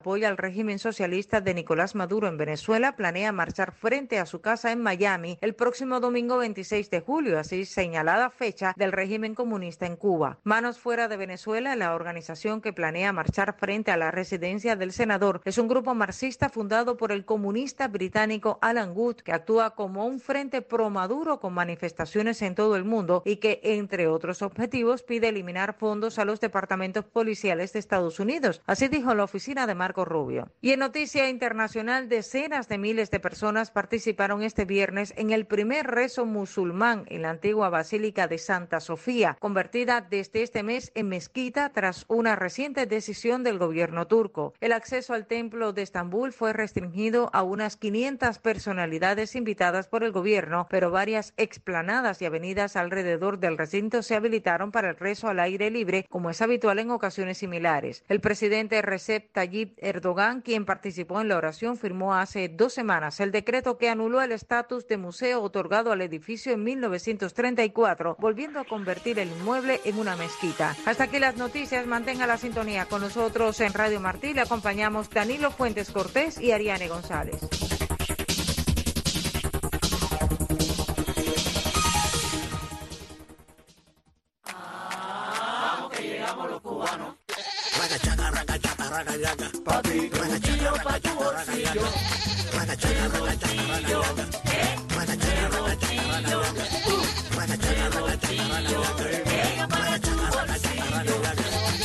apoya al régimen socialista de Nicolás Maduro en Venezuela, planea marchar frente a su casa en Miami el próximo domingo 26 de julio, así señalada fecha del régimen comunista en Cuba. Manos Fuera de Venezuela, la organización que planea marchar frente a la residencia del senador, es un grupo marxista fundado por el comunista británico Alan Wood, que actúa como un frente pro Maduro con manifestaciones en todo el mundo y que, entre otros objetivos, pide eliminar fondos a los departamentos policiales de Estados Unidos. Así dijo la oficina de Marco Rubio. Y en noticia internacional, decenas de miles de personas participaron este viernes en el primer rezo musulmán en la antigua Basílica de Santa Sofía, convertida desde este mes en mezquita tras una reciente decisión del gobierno turco. El acceso al templo de Estambul fue restringido a unas 500 personalidades invitadas por el gobierno, pero varias explanadas y avenidas alrededor del recinto se habilitaron para el rezo al aire libre, como es habitual en ocasiones similares. El presidente Recep Tayyip Erdogan, quien participó en la oración, firmó hace 2 semanas el decreto que anuló el estatus de museo otorgado al edificio en 1934, volviendo a convertir el inmueble en una mezquita. Hasta aquí las noticias. Mantenga la sintonía con nosotros en Radio Martí. Le acompañamos Danilo Fuentes Cortés y Ariane González. Vamos que llegamos los cubanos. Raga chaca, raga chaca, raga yaga. Papi, raga chaca, raga chaca, raga yaga. Raga chaca, raga chaca, raga yaga. Raga chaca, raga chaca, raga yaga. Raga chaca, raga chaca, raga yaga. Raga chaca, raga chaca, raga yaga.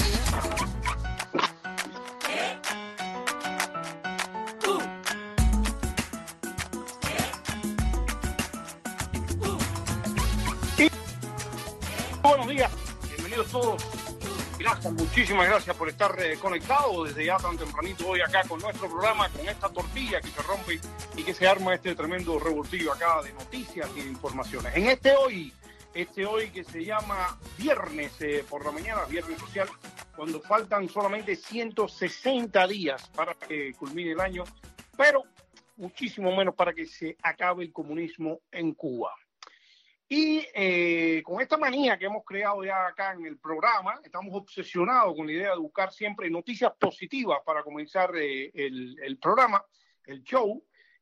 Buenos días, bienvenidos todos. Gracias, muchísimas gracias por estar conectados desde ya tan tempranito hoy acá con nuestro programa, con esta tortilla que se rompe y que se arma este tremendo revoltillo acá de noticias y de informaciones. En este hoy que se llama viernes por la mañana, viernes social, cuando faltan solamente 160 días para que culmine el año, pero muchísimo menos para que se acabe el comunismo en Cuba. Y con esta manía que hemos creado ya acá en el programa, estamos obsesionados con la idea de buscar siempre noticias positivas para comenzar el programa, el show.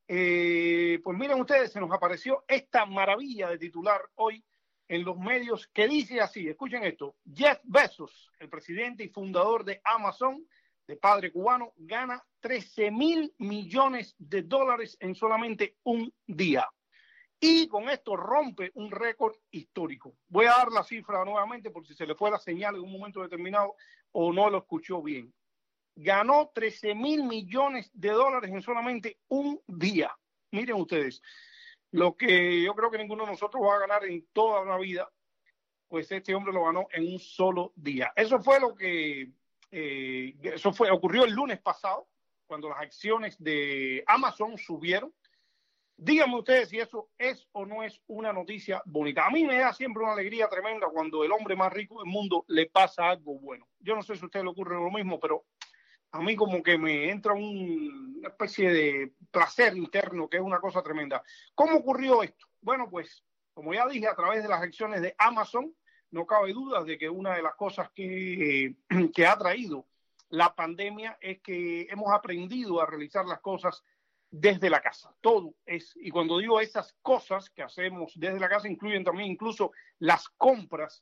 Pues miren ustedes, se nos apareció esta maravilla de titular hoy en los medios que dice así, escuchen esto: Jeff Bezos, el presidente y fundador de Amazon, de padre cubano, gana $13,000 millones en solamente un día. Y con esto rompe un récord histórico. Voy a dar la cifra nuevamente por si se le fue la señal en un momento determinado o no lo escuchó bien. Ganó $13,000 millones en solamente un día. Miren ustedes, lo que yo creo que ninguno de nosotros va a ganar en toda la vida, pues este hombre lo ganó en un solo día. Eso fue lo que ocurrió el lunes pasado, cuando las acciones de Amazon subieron. Díganme ustedes si eso es o no es una noticia bonita. A mí me da siempre una alegría tremenda cuando el hombre más rico del mundo le pasa algo bueno. Yo no sé si a usted le ocurre lo mismo, pero a mí como que me entra una especie de placer interno, que es una cosa tremenda. ¿Cómo ocurrió esto? Bueno, pues, como ya dije, a través de las acciones de Amazon, no cabe duda de que una de las cosas que ha traído la pandemia es que hemos aprendido a realizar las cosas desde la casa. Todo es, y cuando digo esas cosas que hacemos desde la casa, incluyen también incluso las compras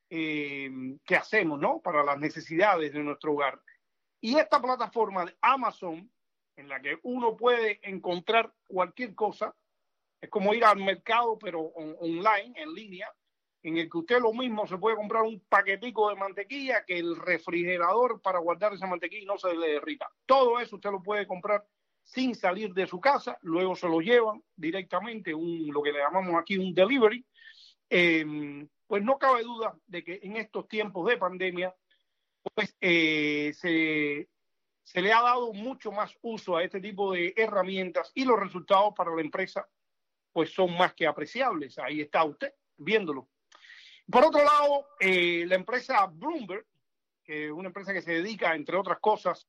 que hacemos, ¿no?, para las necesidades de nuestro hogar. Y esta plataforma de Amazon, en la que uno puede encontrar cualquier cosa, es como ir al mercado, pero online, en línea, en el que usted lo mismo se puede comprar un paquetico de mantequilla, que el refrigerador para guardar esa mantequilla no se le derrita. Todo eso usted lo puede comprar sin salir de su casa, luego se lo llevan directamente, lo que le llamamos aquí un delivery. Pues no cabe duda de que en estos tiempos de pandemia, pues se le ha dado mucho más uso a este tipo de herramientas y los resultados para la empresa pues son más que apreciables. Ahí está usted viéndolo. Por otro lado, la empresa Bloomberg, que es una empresa que se dedica, entre otras cosas,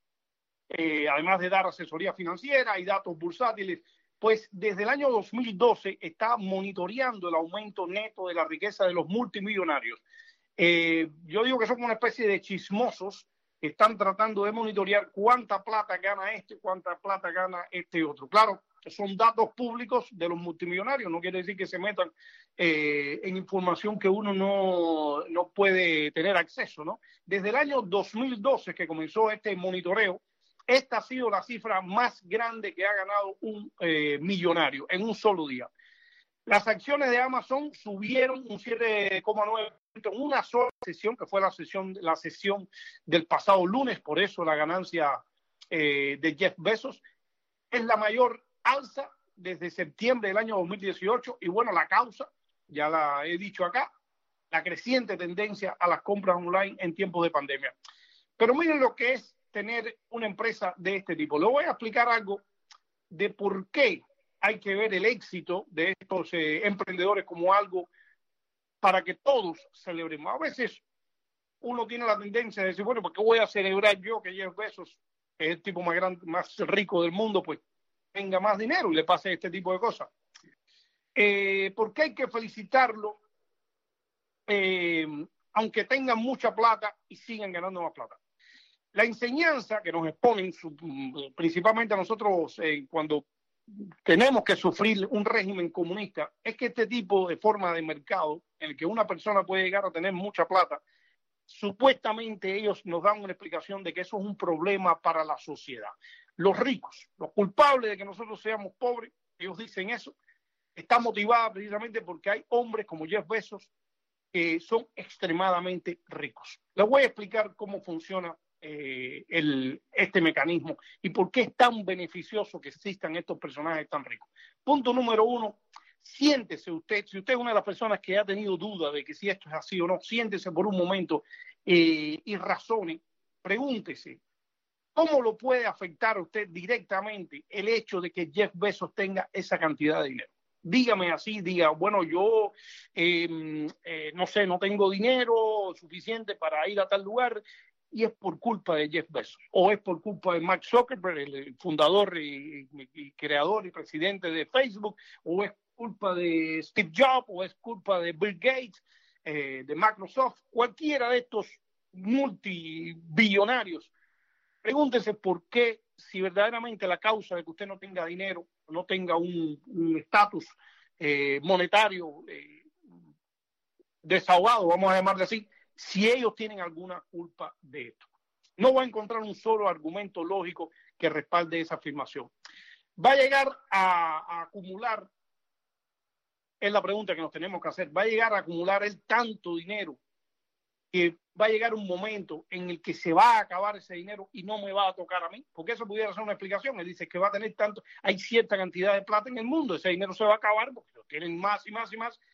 además de dar asesoría financiera y datos bursátiles, pues desde el año 2012 está monitoreando el aumento neto de la riqueza de los multimillonarios. Yo digo que son una especie de chismosos están tratando de monitorear cuánta plata gana este, cuánta plata gana este otro. Claro, son datos públicos de los multimillonarios, no quiere decir que se metan en información que uno no puede tener acceso, ¿no? Desde el año 2012 que comenzó este monitoreo, esta ha sido la cifra más grande que ha ganado un millonario en un solo día. Las acciones de Amazon subieron un 7,9% en una sola sesión, que fue la sesión del pasado lunes, por eso la ganancia de Jeff Bezos es la mayor alza desde septiembre del año 2018 y bueno, la causa, ya la he dicho acá, la creciente tendencia a las compras online en tiempos de pandemia. Pero miren lo que es tener una empresa de este tipo. Le voy a explicar algo de por qué hay que ver el éxito de estos emprendedores como algo para que todos celebremos. A veces uno tiene la tendencia de decir, bueno, ¿por qué voy a celebrar yo que Jeff Bezos, que es el tipo más grande, más rico del mundo, pues tenga más dinero y le pase este tipo de cosas? Porque hay que felicitarlo, aunque tengan mucha plata y sigan ganando más plata. La enseñanza que nos exponen, principalmente a nosotros cuando tenemos que sufrir un régimen comunista, es que este tipo de forma de mercado, en el que una persona puede llegar a tener mucha plata, supuestamente ellos nos dan una explicación de que eso es un problema para la sociedad. Los ricos, los culpables de que nosotros seamos pobres, ellos dicen eso, está motivada precisamente porque hay hombres como Jeff Bezos que son extremadamente ricos. Les voy a explicar cómo funciona este mecanismo y por qué es tan beneficioso que existan estos personajes tan ricos. Punto número uno, siéntese usted, si usted es una de las personas que ha tenido duda de que si esto es así o no, siéntese por un momento y razone, pregúntese, ¿cómo lo puede afectar a usted directamente el hecho de que Jeff Bezos tenga esa cantidad de dinero? Dígame así, diga, bueno, yo no sé, no tengo dinero suficiente para ir a tal lugar y es por culpa de Jeff Bezos, o es por culpa de Mark Zuckerberg, el fundador y creador y presidente de Facebook, o es culpa de Steve Jobs, o es culpa de Bill Gates, de Microsoft, cualquiera de estos multibillonarios. Pregúntese por qué, si verdaderamente la causa de que usted no tenga dinero, no tenga un estatus monetario desahogado, vamos a llamarle así, si ellos tienen alguna culpa de esto. No va a encontrar un solo argumento lógico que respalde esa afirmación. Va a llegar a acumular, es la pregunta que nos tenemos que hacer, va a llegar a acumular él tanto dinero que va a llegar un momento en el que se va a acabar ese dinero y no me va a tocar a mí, porque eso pudiera ser una explicación. Él dice que va a tener tanto, hay cierta cantidad de plata en el mundo, ese dinero se va a acabar porque lo tienen más y más y más,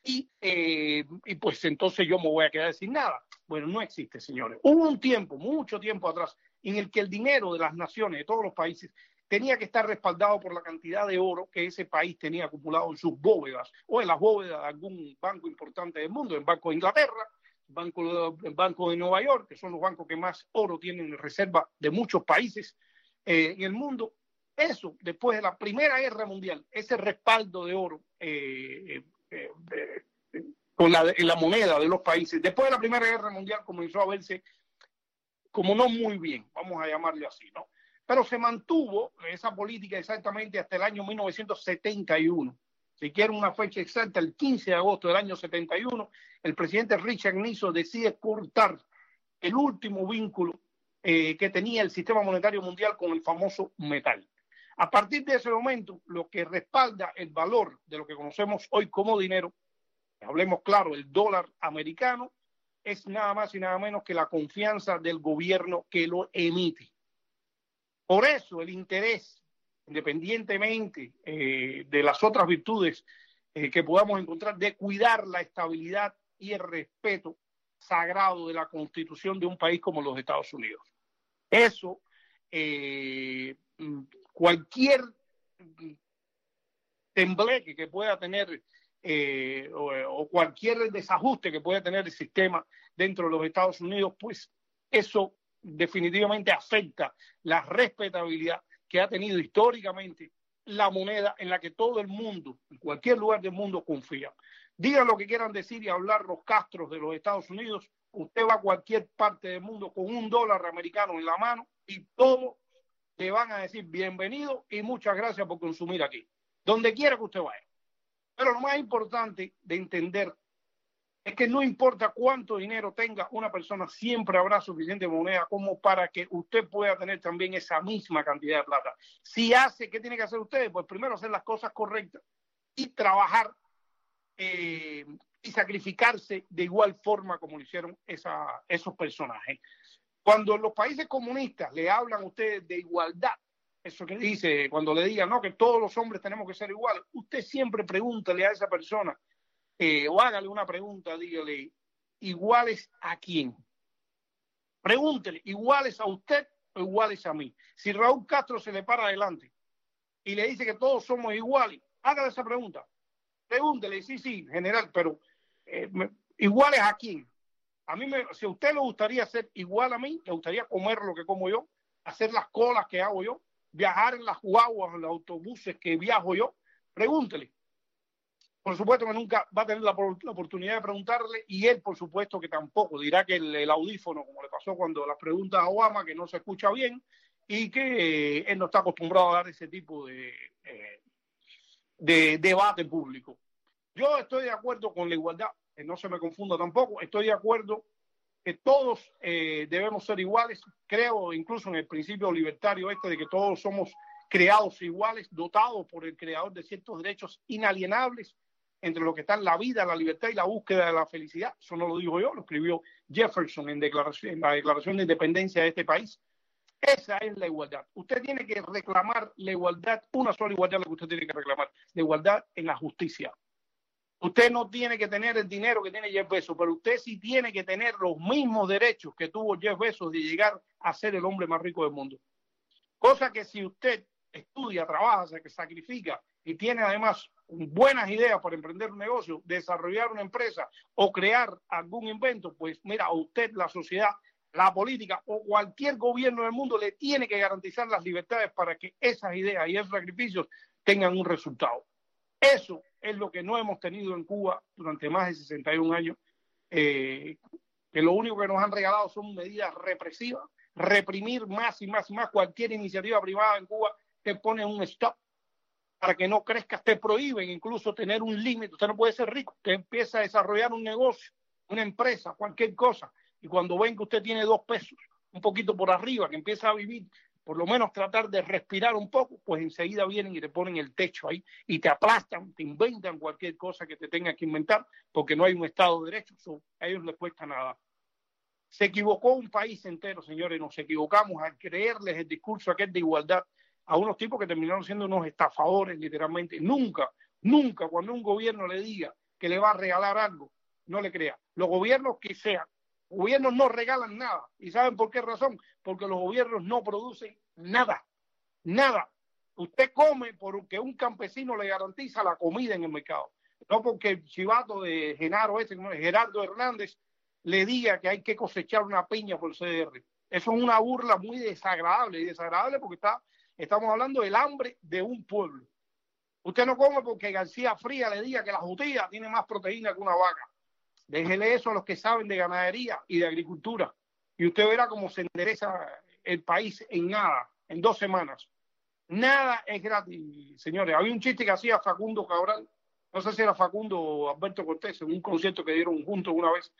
y pues entonces yo me voy a quedar sin nada. Bueno, no existe, señores. Hubo un tiempo, mucho tiempo atrás, en el que el dinero de las naciones, de todos los países, tenía que estar respaldado por la cantidad de oro que ese país tenía acumulado en sus bóvedas o en las bóvedas de algún banco importante del mundo, el Banco de Inglaterra, el Banco de Nueva York, que son los bancos que más oro tienen en reserva de muchos países en el mundo. Eso, después de la Primera Guerra Mundial, ese respaldo de oro en la moneda de los países, después de la Primera Guerra Mundial comenzó a verse como no muy bien, vamos a llamarle así, ¿no? Pero se mantuvo esa política exactamente hasta el año 1971. Si quieren una fecha exacta, el 15 de agosto del año 71, el presidente Richard Nixon decide cortar el último vínculo que tenía el sistema monetario mundial con el famoso metal. A partir de ese momento, lo que respalda el valor de lo que conocemos hoy como dinero, hablemos claro, el dólar americano, es nada más y nada menos que la confianza del gobierno que lo emite. Por eso el interés, independientemente de las otras virtudes que podamos encontrar, de cuidar la estabilidad y el respeto sagrado de la Constitución de un país como los Estados Unidos. Eso, cualquier tembleque que pueda tener o cualquier desajuste que pueda tener el sistema dentro de los Estados Unidos, pues eso definitivamente afecta la respetabilidad que ha tenido históricamente la moneda en la que todo el mundo, en cualquier lugar del mundo, confía. Digan lo que quieran decir y hablar los castros de los Estados Unidos, Usted va a cualquier parte del mundo con $1 americano en la mano y todos le van a decir bienvenido y muchas gracias por consumir aquí, donde quiera que usted vaya. Pero lo más importante de entender es que no importa cuánto dinero tenga una persona, siempre habrá suficiente moneda como para que usted pueda tener también esa misma cantidad de plata. Si hace, ¿qué tiene que hacer usted? Pues primero hacer las cosas correctas y trabajar y sacrificarse de igual forma como lo hicieron esos personajes. Cuando en los países comunistas le hablan a ustedes de igualdad, eso que dice, cuando le digan, no, que todos los hombres tenemos que ser iguales, usted siempre pregúntale a esa persona, o hágale una pregunta, dígale, ¿iguales a quién? Pregúntele, ¿iguales a usted o iguales a mí? Si Raúl Castro se le para adelante y le dice que todos somos iguales, hágale esa pregunta. Pregúntele, sí, general, pero ¿iguales a quién? Si a usted le gustaría ser igual a mí, le gustaría comer lo que como yo, hacer las colas que hago yo, viajar en las guaguas, en los autobuses que viajo yo, pregúntele. Por supuesto que nunca va a tener la oportunidad de preguntarle y él, por supuesto, que tampoco. Dirá que el audífono, como le pasó cuando las preguntas a Obama, que no se escucha bien y que él no está acostumbrado a dar ese tipo de debate público. Yo estoy de acuerdo con la igualdad, no se me confunda tampoco, estoy de acuerdo que todos debemos ser iguales, creo incluso en el principio libertario de que todos somos creados iguales, dotados por el creador de ciertos derechos inalienables, entre lo que están la vida, la libertad y la búsqueda de la felicidad. Eso no lo digo yo, lo escribió Jefferson en la Declaración de Independencia de este país. Esa es la igualdad. Usted tiene que reclamar la igualdad, una sola igualdad la que usted tiene que reclamar, la igualdad en la justicia. Usted no tiene que tener el dinero que tiene Jeff Bezos, pero usted sí tiene que tener los mismos derechos que tuvo Jeff Bezos de llegar a ser el hombre más rico del mundo. Cosa que si usted estudia, trabaja, se sacrifica y tiene además buenas ideas para emprender un negocio, desarrollar una empresa o crear algún invento, pues mira, a usted, la sociedad, la política o cualquier gobierno del mundo le tiene que garantizar las libertades para que esas ideas y esos sacrificios tengan un resultado. Eso es lo que no hemos tenido en Cuba durante más de 61 años, que lo único que nos han regalado son medidas represivas, reprimir más y más y más. Cualquier iniciativa privada en Cuba te pone un stop para que no crezcas, te prohíben incluso tener un límite. Usted no puede ser rico, usted empieza a desarrollar un negocio, una empresa, cualquier cosa, y cuando ven que usted tiene 2 pesos, un poquito por arriba, que empieza a vivir, por lo menos tratar de respirar un poco, pues enseguida vienen y te ponen el techo ahí y te aplastan, te inventan cualquier cosa que te tengas que inventar, porque no hay un Estado de Derecho, a ellos les cuesta nada. Se equivocó un país entero, señores, nos equivocamos al creerles el discurso aquel de igualdad a unos tipos que terminaron siendo unos estafadores, literalmente. Nunca cuando un gobierno le diga que le va a regalar algo, no le crea. Los gobiernos que sean, gobiernos no regalan nada. ¿Y saben por qué razón? Porque los gobiernos no producen nada. Usted come porque un campesino le garantiza la comida en el mercado. No porque el chivato de Gerardo Hernández, le diga que hay que cosechar una piña por CDR. Eso es una burla muy desagradable, porque estamos hablando del hambre de un pueblo. Usted no come porque García Fría le diga que la judía tiene más proteína que una vaca. Déjele eso a los que saben de ganadería y de agricultura. Y usted verá cómo se endereza el país en nada, en 2 semanas. Nada es gratis, señores. Había un chiste que hacía Facundo Cabral, no sé si era Facundo o Alberto Cortés, en un concierto que dieron juntos una vez,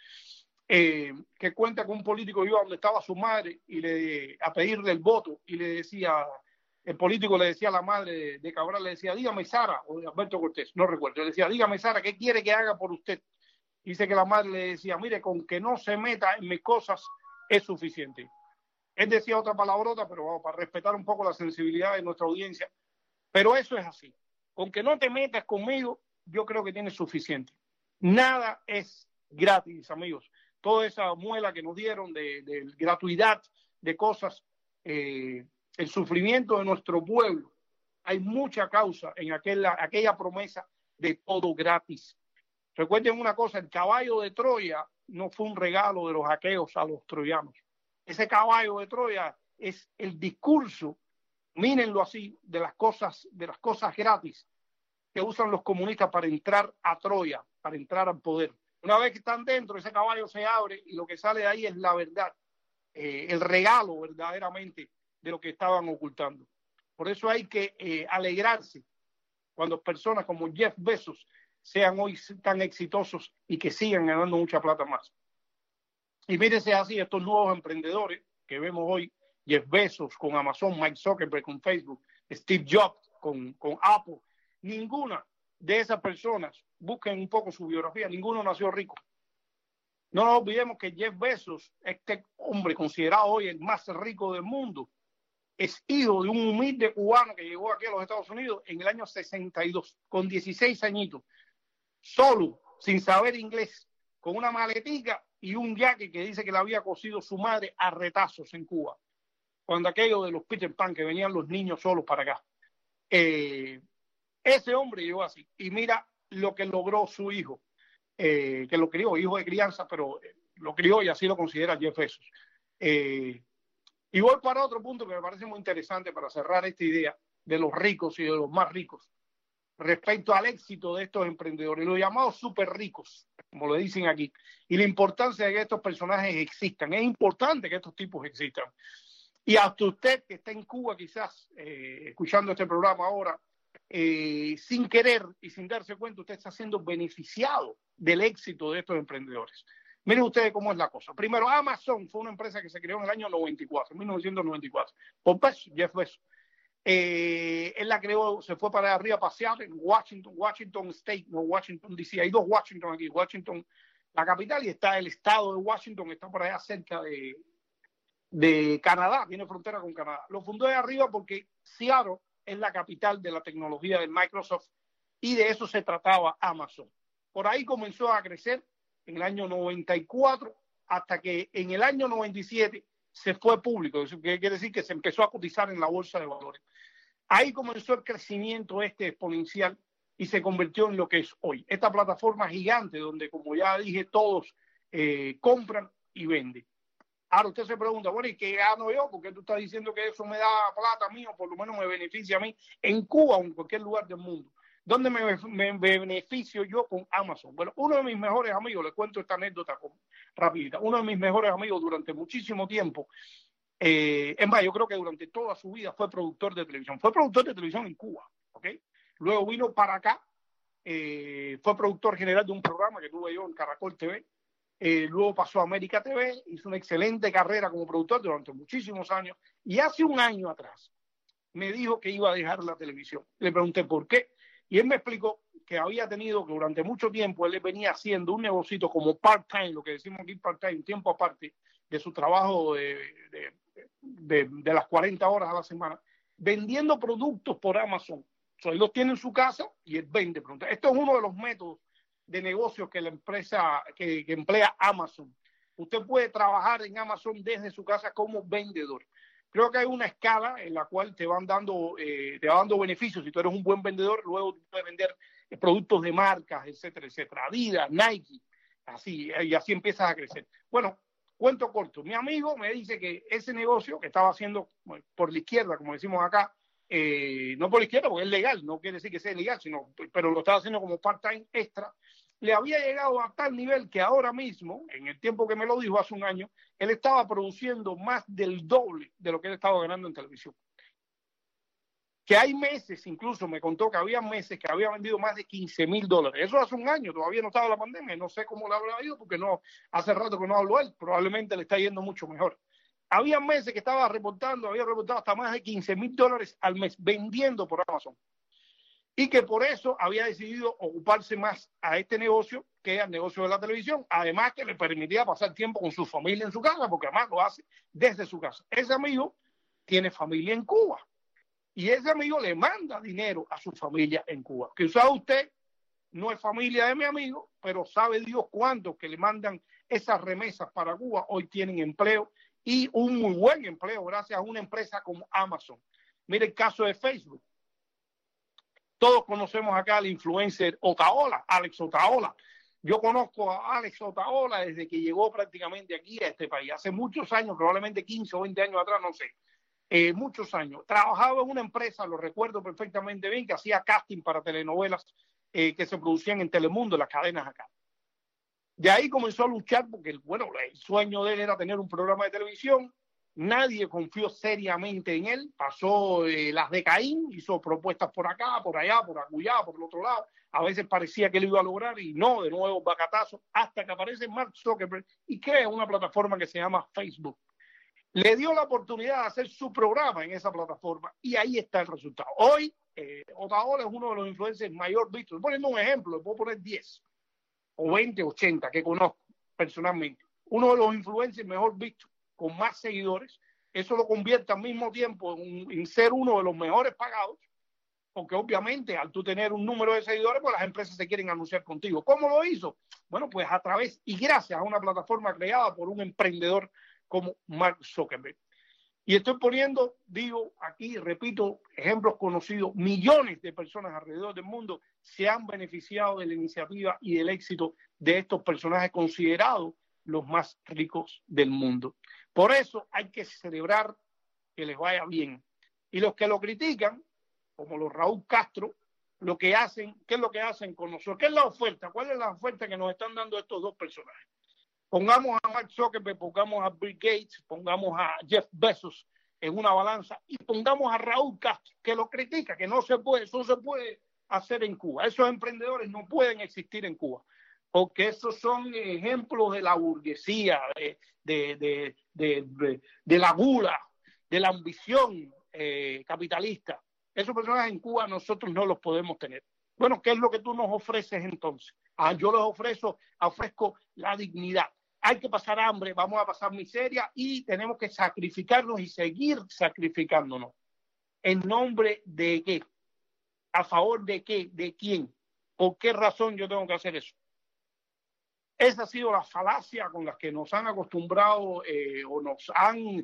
que cuenta que un político iba donde estaba su madre a pedirle el voto y le decía, el político le decía a la madre de Cabral, le decía, dígame Sara, o de Alberto Cortés, no recuerdo, le decía, dígame Sara, ¿qué quiere que haga por usted? Dice que la madre le decía, mire, con que no se meta en mis cosas es suficiente. Él decía otra palabrota, pero vamos, para respetar un poco la sensibilidad de nuestra audiencia, pero eso es así. Con que no te metas conmigo, yo creo que tienes suficiente. Nada es gratis, amigos. Toda esa muela que nos dieron de gratuidad, de cosas, el sufrimiento de nuestro pueblo. Hay mucha causa en aquella promesa de todo gratis. Recuerden una cosa, el caballo de Troya no fue un regalo de los aqueos a los troyanos. Ese caballo de Troya es el discurso, mírenlo así, de las cosas gratis que usan los comunistas para entrar a Troya, para entrar al poder. Una vez que están dentro, ese caballo se abre y lo que sale de ahí es la verdad, el regalo verdaderamente de lo que estaban ocultando. Por eso hay que alegrarse cuando personas como Jeff Bezos sean hoy tan exitosos y que sigan ganando mucha plata más. Y mírense así estos nuevos emprendedores que vemos hoy, Jeff Bezos con Amazon, Mike Zuckerberg con Facebook, Steve Jobs con Apple. Ninguna de esas personas, busquen un poco su biografía, ninguno nació rico. No nos olvidemos que Jeff Bezos, este hombre considerado hoy el más rico del mundo, es hijo de un humilde cubano que llegó aquí a los Estados Unidos en el año 62, con 16 añitos, solo, sin saber inglés, con una maletica y un jaque que dice que le había cosido su madre a retazos en Cuba, cuando aquello de los Peter Pan, que venían los niños solos para acá. Ese hombre llegó así, y mira lo que logró su hijo, que lo crió, hijo de crianza, pero lo crió y así lo considera Jeff Bezos. Y voy para otro punto que me parece muy interesante para cerrar esta idea de los ricos y de los más ricos respecto al éxito de estos emprendedores, los llamados súper ricos, como le dicen aquí, y la importancia de que estos personajes existan. Es importante que estos tipos existan. Y hasta usted que está en Cuba quizás escuchando este programa ahora, sin querer y sin darse cuenta, usted está siendo beneficiado del éxito de estos emprendedores. Miren ustedes cómo es la cosa. Primero, Amazon fue una empresa que se creó en el año 94, 1994, por Bezos, Jeff Bezos. Él la creó, se fue para arriba a pasear en Washington State, no Washington DC. Hay dos Washington aquí, Washington, la capital, y está el estado de Washington, está por allá cerca de Canadá, tiene frontera con Canadá. Lo fundó de arriba porque Seattle es la capital de la tecnología de Microsoft y de eso se trataba Amazon. Por ahí comenzó a crecer en el año 94 hasta que en el año 97 se fue público, eso quiere decir que se empezó a cotizar en la bolsa de valores. Ahí comenzó el crecimiento exponencial y se convirtió en lo que es hoy. Esta plataforma gigante donde, como ya dije, todos compran y venden. Ahora usted se pregunta, bueno, ¿y qué gano yo? Porque tú estás diciendo que eso me da plata a mí o por lo menos me beneficia a mí en Cuba o en cualquier lugar del mundo. ¿Dónde me beneficio yo con Amazon? Bueno, uno de mis mejores amigos, les cuento esta anécdota rapidita, uno de mis mejores amigos durante muchísimo tiempo, es más, yo creo que durante toda su vida fue productor de televisión en Cuba, ¿ok? Luego vino para acá, fue productor general de un programa que tuve yo en Caracol TV, luego pasó a América TV, hizo una excelente carrera como productor durante muchísimos años, y hace un año atrás me dijo que iba a dejar la televisión. Le pregunté por qué, y él me explicó que había tenido, que durante mucho tiempo él venía haciendo un negocito como part-time, lo que decimos aquí part-time, tiempo aparte de su trabajo de las 40 horas a la semana, vendiendo productos por Amazon. O sea, él los tiene en su casa y él vende productos. Esto es uno de los métodos de negocios que la empresa que emplea Amazon. Usted puede trabajar en Amazon desde su casa como vendedor. Creo que hay una escala en la cual te va dando beneficios. Si tú eres un buen vendedor, luego tú puedes vender productos de marcas, etcétera, etcétera. Adidas, Nike, así, y así empiezas a crecer. Bueno, cuento corto. Mi amigo me dice que ese negocio que estaba haciendo por la izquierda, como decimos acá, no por la izquierda porque es legal, no quiere decir que sea ilegal, pero lo estaba haciendo como part-time extra, le había llegado a tal nivel que ahora mismo, en el tiempo que me lo dijo hace un año, él estaba produciendo más del doble de lo que él estaba ganando en televisión. Que hay meses, incluso me contó que había meses que había vendido más de $15,000. Eso hace un año, todavía no estaba la pandemia, no sé cómo le habrá ido porque no, hace rato que no hablo él, probablemente le está yendo mucho mejor. Había meses que había reportado hasta más de $15,000 al mes vendiendo por Amazon. Y que por eso había decidido ocuparse más a este negocio que al negocio de la televisión, además que le permitía pasar tiempo con su familia en su casa, porque además lo hace desde su casa. Ese amigo tiene familia en Cuba y ese amigo le manda dinero a su familia en Cuba. Quizás usted no es familia de mi amigo, pero sabe Dios cuántos que le mandan esas remesas para Cuba hoy tienen empleo y un muy buen empleo gracias a una empresa como Amazon. Mire el caso de Facebook. Todos conocemos acá al influencer Otaola, Alex Otaola. Yo conozco a Alex Otaola desde que llegó prácticamente aquí a este país. Hace muchos años, probablemente 15 o 20 años atrás, no sé. Muchos años. Trabajaba en una empresa, lo recuerdo perfectamente bien, que hacía casting para telenovelas que se producían en Telemundo, las cadenas acá. De ahí comenzó a luchar porque, bueno, el sueño de él era tener un programa de televisión. Nadie confió seriamente en él. Pasó las de Caín, hizo propuestas por acá, por allá, por acullá, por el otro lado. A veces parecía que lo iba a lograr y no, de nuevo bacatazo, hasta que aparece Mark Zuckerberg y crea una plataforma que se llama Facebook. Le dio la oportunidad de hacer su programa en esa plataforma y ahí está el resultado. Hoy, Otaola es uno de los influencers mayor vistos. Poniendo un ejemplo, le puedo poner 10 o 20, 80 que conozco personalmente. Uno de los influencers mejor vistos, con más seguidores. Eso lo convierte al mismo tiempo en ser uno de los mejores pagados, porque obviamente al tú tener un número de seguidores, pues las empresas se quieren anunciar contigo. ¿Cómo lo hizo? Bueno, pues a través y gracias a una plataforma creada por un emprendedor como Mark Zuckerberg. Y estoy poniendo, digo aquí, repito, ejemplos conocidos. Millones de personas alrededor del mundo se han beneficiado de la iniciativa y del éxito de estos personajes considerados los más ricos del mundo. Por eso hay que celebrar que les vaya bien. Y los que lo critican, como los Raúl Castro, lo que hacen, ¿qué es lo que hacen con nosotros? ¿Qué es la oferta? ¿Cuál es la oferta que nos están dando estos dos personajes? Pongamos a Mark Zuckerberg, pongamos a Bill Gates, pongamos a Jeff Bezos en una balanza y pongamos a Raúl Castro, que lo critica, que no se puede, eso no se puede hacer en Cuba. Esos emprendedores no pueden existir en Cuba, porque esos son ejemplos de la burguesía, de la gula, de la ambición capitalista. Esos personajes en Cuba nosotros no los podemos tener. Bueno, ¿qué es lo que tú nos ofreces entonces? Yo les ofrezco la dignidad. Hay que pasar hambre, vamos a pasar miseria y tenemos que sacrificarnos y seguir sacrificándonos. ¿En nombre de qué? ¿A favor de qué? ¿De quién? ¿Por qué razón yo tengo que hacer eso? Esa ha sido la falacia con la que nos han acostumbrado o nos han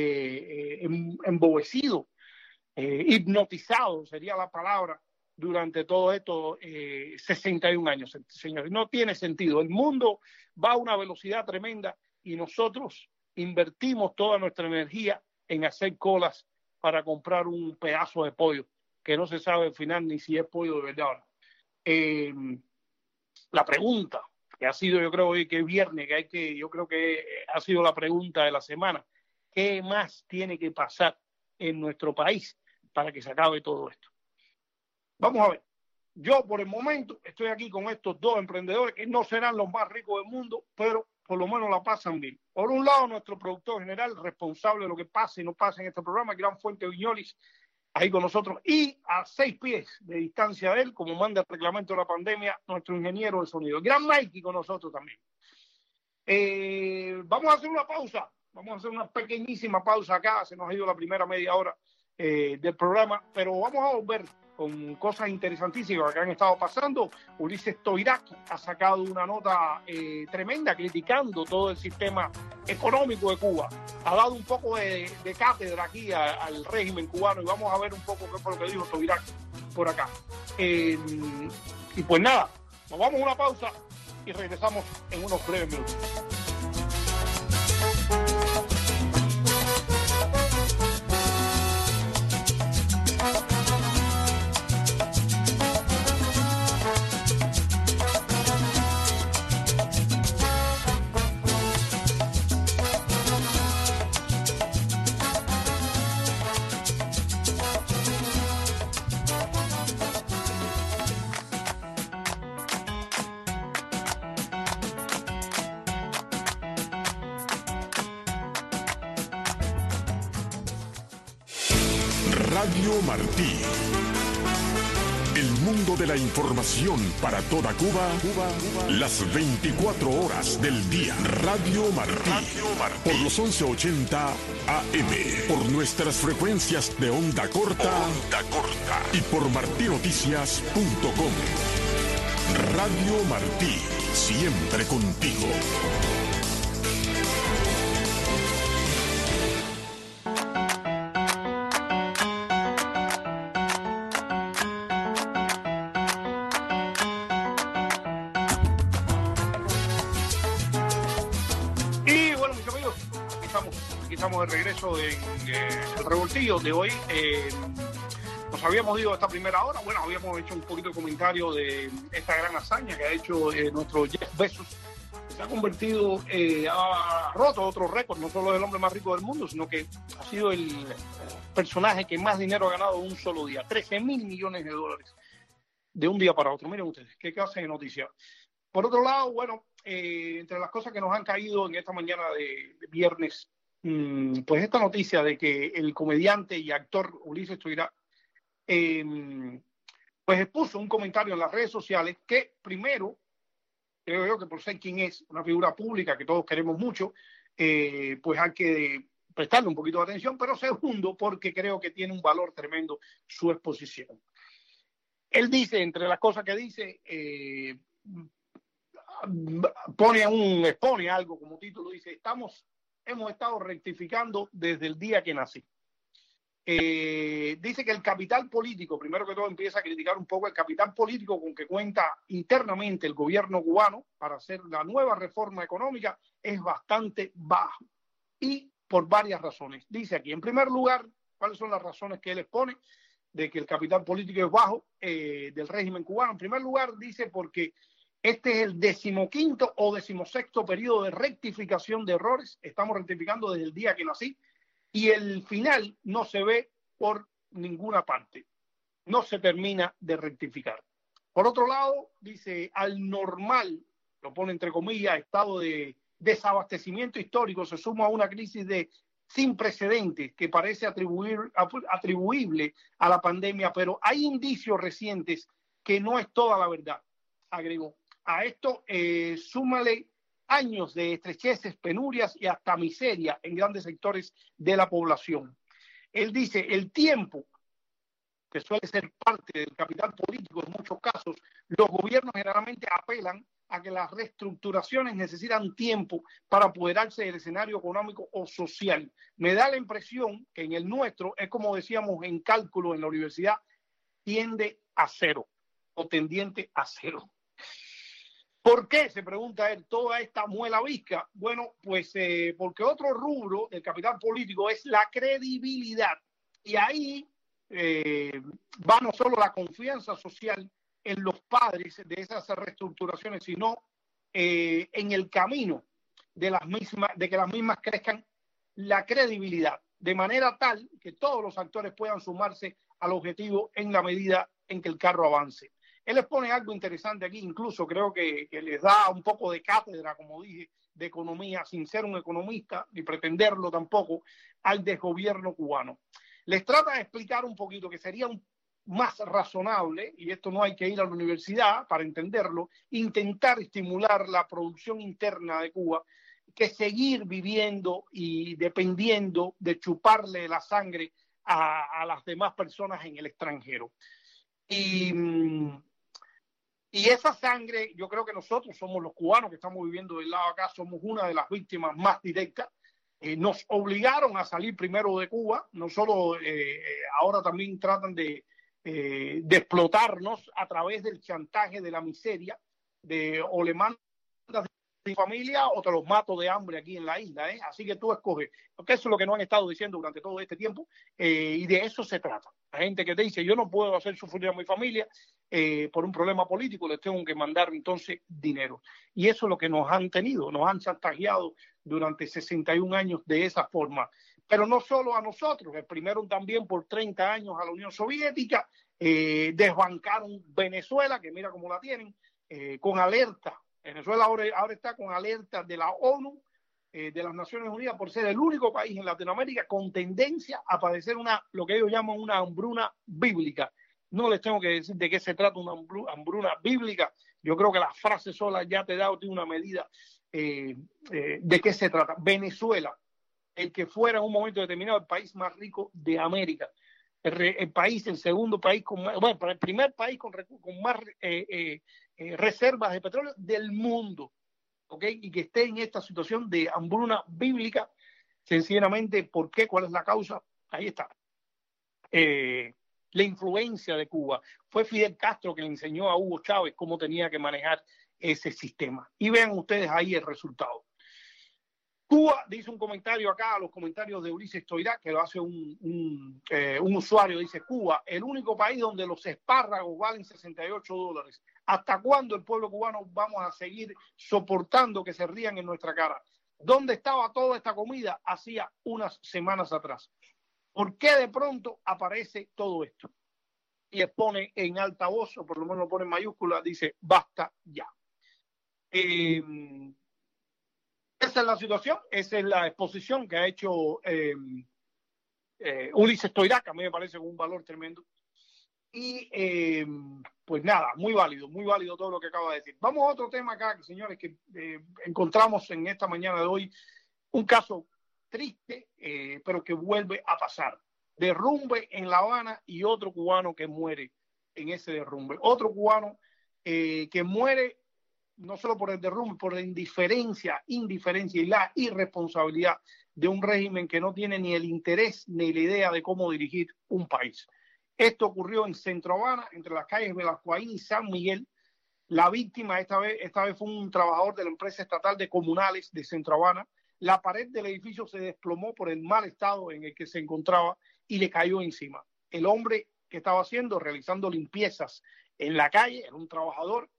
embobecido, hipnotizado, sería la palabra, durante todos estos 61 años, señores. No tiene sentido. El mundo va a una velocidad tremenda y nosotros invertimos toda nuestra energía en hacer colas para comprar un pedazo de pollo que no se sabe al final ni si es pollo de verdad. La pregunta que ha sido, yo creo hoy que es viernes, yo creo que ha sido la pregunta de la semana, ¿qué más tiene que pasar en nuestro país para que se acabe todo esto? Vamos a ver, yo por el momento estoy aquí con estos dos emprendedores que no serán los más ricos del mundo, pero por lo menos la pasan bien. Por un lado, nuestro productor general, responsable de lo que pase y no pase en este programa, Gran Fuente Viñolis, ahí con nosotros, y a 6 pies de distancia de él, como manda el reglamento de la pandemia, nuestro ingeniero de sonido. Gran Mikey con nosotros también. Vamos a hacer una pausa, vamos a hacer una pequeñísima pausa acá, se nos ha ido la primera media hora del programa, pero vamos a volver con cosas interesantísimas que han estado pasando. Ulises Toiraki ha sacado una nota tremenda criticando todo el sistema económico de Cuba. Ha dado un poco de cátedra aquí al régimen cubano y vamos a ver un poco qué fue lo que dijo Toiraki por acá. Y pues nada, nos vamos a una pausa y regresamos en unos breves minutos. Radio Martí. El mundo de la información para toda Cuba, las 24 horas del día. Radio Martí. Por los 1180 AM. Por nuestras frecuencias de onda corta. Y por martinoticias.com. Radio Martí. Siempre contigo. De regreso en el revoltillo de hoy. Nos habíamos ido a esta primera hora. Bueno, habíamos hecho un poquito de comentario de esta gran hazaña que ha hecho nuestro Jeff Bezos se ha convertido, ha roto otro récord, no solo es el hombre más rico del mundo, sino que ha sido el personaje que más dinero ha ganado en un solo día, 13.000 millones de dólares de un día para otro. Miren ustedes, qué clase de noticia. Por otro lado, bueno, entre las cosas que nos han caído en esta mañana de viernes, pues esta noticia de que el comediante y actor Ulises Toirá pues expuso un comentario en las redes sociales que primero, creo yo que por ser quien es, una figura pública que todos queremos mucho, pues hay que prestarle un poquito de atención, pero segundo, porque creo que tiene un valor tremendo su exposición. Él dice, entre las cosas que dice, expone algo como título, dice, hemos estado rectificando desde el día que nací. Dice que el capital político, primero que todo empieza a criticar un poco el capital político con que cuenta internamente el gobierno cubano para hacer la nueva reforma económica es bastante bajo y por varias razones. Dice aquí, en primer lugar, ¿cuáles son las razones que él expone de que el capital político es bajo del régimen cubano? En primer lugar, dice porque este es el 15º o 16º periodo de rectificación de errores. Estamos rectificando desde el día que nací. Y el final no se ve por ninguna parte. No se termina de rectificar. Por otro lado, dice, al normal, lo pone entre comillas, estado de desabastecimiento histórico se suma una crisis sin precedentes que parece atribuible a la pandemia, pero hay indicios recientes que no es toda la verdad, agregó. A esto súmale años de estrecheces, penurias y hasta miseria en grandes sectores de la población. Él dice, el tiempo, que suele ser parte del capital político en muchos casos, los gobiernos generalmente apelan a que las reestructuraciones necesitan tiempo para apoderarse del escenario económico o social. Me da la impresión que en el nuestro, es como decíamos en cálculo en la universidad, tiende a cero o tendiente a cero. ¿Por qué? Se pregunta él, toda esta muela visca. Bueno, pues porque otro rubro del capital político es la credibilidad. Y ahí va no solo la confianza social en los padres de esas reestructuraciones, sino en el camino de que las mismas crezcan la credibilidad, de manera tal que todos los actores puedan sumarse al objetivo en la medida en que el carro avance. Él expone algo interesante aquí, incluso creo que les da un poco de cátedra, como dije, de economía, sin ser un economista, ni pretenderlo tampoco, al desgobierno cubano. Les trata de explicar un poquito que sería más razonable, y esto no hay que ir a la universidad para entenderlo, intentar estimular la producción interna de Cuba, que seguir viviendo y dependiendo de chuparle la sangre a las demás personas en el extranjero. Y esa sangre, yo creo que nosotros somos los cubanos que estamos viviendo del lado acá, somos una de las víctimas más directas. Nos obligaron a salir primero de Cuba, no solo ahora también tratan de explotarnos a través del chantaje de la miseria, o le mandas a tu familia o te los mato de hambre aquí en la isla, ¿eh? Así que tú escoges, porque eso es lo que nos han estado diciendo durante todo este tiempo, y de eso se trata. La gente que te dice, yo no puedo hacer sufrir a mi familia por un problema político, les tengo que mandar entonces dinero. Y eso es lo que nos han tenido, nos han chantajeado durante 61 años de esa forma. Pero no solo a nosotros, exprimieron también por 30 años a la Unión Soviética, desbancaron Venezuela, que mira cómo la tienen, con alerta. Venezuela ahora está con alerta de la ONU, de las Naciones Unidas, por ser el único país en Latinoamérica con tendencia a padecer lo que ellos llaman una hambruna bíblica. No les tengo que decir de qué se trata una hambruna bíblica. Yo creo que la frase sola ya te da una medida de qué se trata. Venezuela, el que fuera en un momento determinado el país más rico de América, el segundo país el primer país con más reservas de petróleo del mundo, ¿okay? Y que esté en esta situación de hambruna bíblica, sencillamente, ¿por qué? ¿Cuál es la causa? Ahí está. La influencia de Cuba. Fue Fidel Castro que le enseñó a Hugo Chávez cómo tenía que manejar ese sistema. Y vean ustedes ahí el resultado. Cuba, dice un comentario acá, a los comentarios de Ulises Toirá, que lo hace un usuario, dice, Cuba, el único país donde los espárragos valen $68. ¿Hasta cuándo el pueblo cubano vamos a seguir soportando que se rían en nuestra cara? ¿Dónde estaba toda esta comida hacía unas semanas atrás? ¿Por qué de pronto aparece todo esto? Y expone en alta voz, o por lo menos lo pone en mayúscula, dice, basta ya. Esa es la situación, esa es la exposición que ha hecho Ulises Toirac, a mí me parece con un valor tremendo. Y pues nada, muy válido todo lo que acaba de decir. Vamos a otro tema acá, señores, que encontramos en esta mañana de hoy, un caso triste, pero que vuelve a pasar. Derrumbe en La Habana y otro cubano que muere en ese derrumbe. Otro cubano que muere no solo por el derrumbe, por la indiferencia y la irresponsabilidad de un régimen que no tiene ni el interés ni la idea de cómo dirigir un país. Esto ocurrió en Centro Habana, entre las calles Velascoaín y San Miguel. La víctima esta vez fue un trabajador de la empresa estatal de comunales de Centro Habana. La pared del edificio se desplomó por el mal estado en el que se encontraba y le cayó encima. El hombre que estaba realizando limpiezas en la calle, era un trabajador.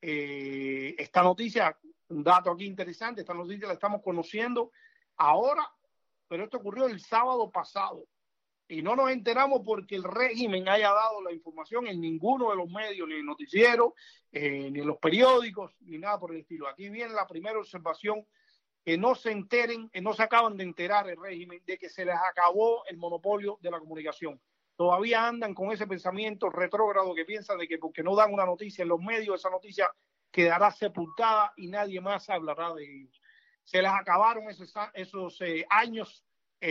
Esta noticia, un dato aquí interesante, esta noticia la estamos conociendo ahora, pero esto ocurrió el sábado pasado. Y no nos enteramos porque el régimen haya dado la información en ninguno de los medios, ni en el noticiero, ni en los periódicos, ni nada por el estilo. Aquí viene la primera observación, que no se enteren, que no se acaban de enterar el régimen de que se les acabó el monopolio de la comunicación. Todavía andan con ese pensamiento retrógrado que piensan de que porque no dan una noticia en los medios, esa noticia quedará sepultada y nadie más hablará de ellos. Se les acabaron esos años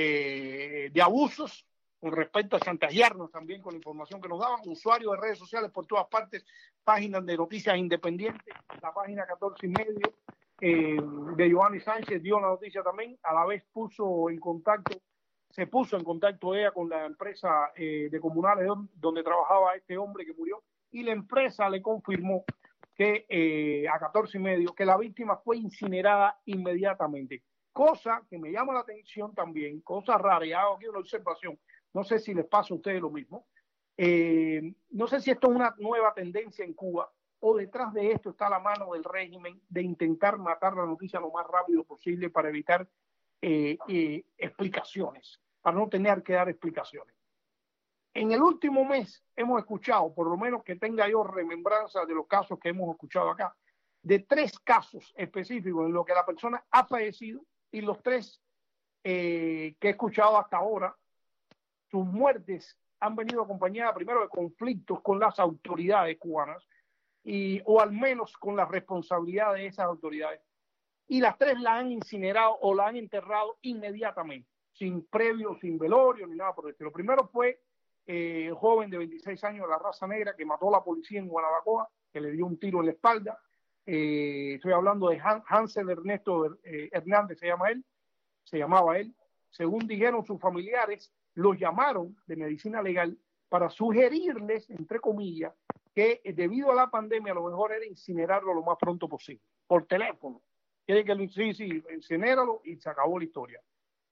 de abusos, con respecto a chantajearnos también con la información que nos daban, usuarios de redes sociales por todas partes, páginas de noticias independientes, la página 14 y medio de Giovanni Sánchez dio la noticia también, a la vez se puso en contacto ella con la empresa de comunales donde trabajaba este hombre que murió, y la empresa le confirmó que a 14 y medio que la víctima fue incinerada inmediatamente, cosa que me llama la atención también, cosa rara, y hago aquí una observación. No sé si les pasa a ustedes lo mismo. No sé si esto es una nueva tendencia en Cuba o detrás de esto está la mano del régimen de intentar matar la noticia lo más rápido posible para evitar explicaciones, para no tener que dar explicaciones. En el último mes hemos escuchado, por lo menos que tenga yo remembranza de los casos que hemos escuchado acá, de 3 casos específicos en los que la persona ha fallecido y los 3 que he escuchado hasta ahora, sus muertes han venido acompañadas primero de conflictos con las autoridades cubanas o al menos con la responsabilidad de esas autoridades. Y las 3 la han incinerado o la han enterrado inmediatamente, sin previo, sin velorio, ni nada por el estilo. Primero fue el joven de 26 años de la raza negra que mató a la policía en Guanabacoa, que le dio un tiro en la espalda. Estoy hablando de Hansel Ernesto Hernández, se llamaba él. Según dijeron sus familiares, los llamaron de medicina legal para sugerirles, entre comillas, que debido a la pandemia lo mejor era incinerarlo lo más pronto posible, por teléfono. Quiere que sí, incinéralo y se acabó la historia.